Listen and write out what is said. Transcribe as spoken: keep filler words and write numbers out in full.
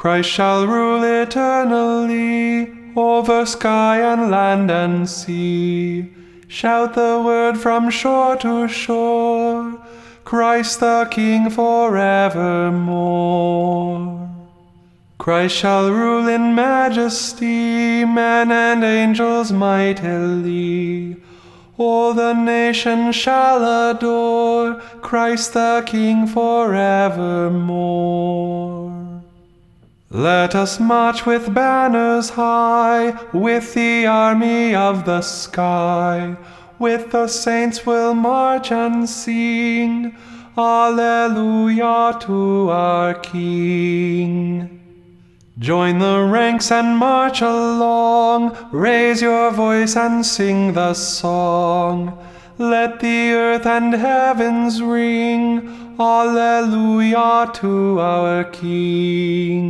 Christ shall rule eternally over sky and land and sea. Shout the word from shore to shore, Christ the King forevermore. Christ shall rule in majesty, men and angels mightily. All the nations shall adore Christ the King forevermore. Let us march with banners high, with the army of the sky. With the saints we'll march and sing, Alleluia to our King. Join the ranks and march along, raise your voice and sing the song. Let the earth and heavens ring, Alleluia to our King.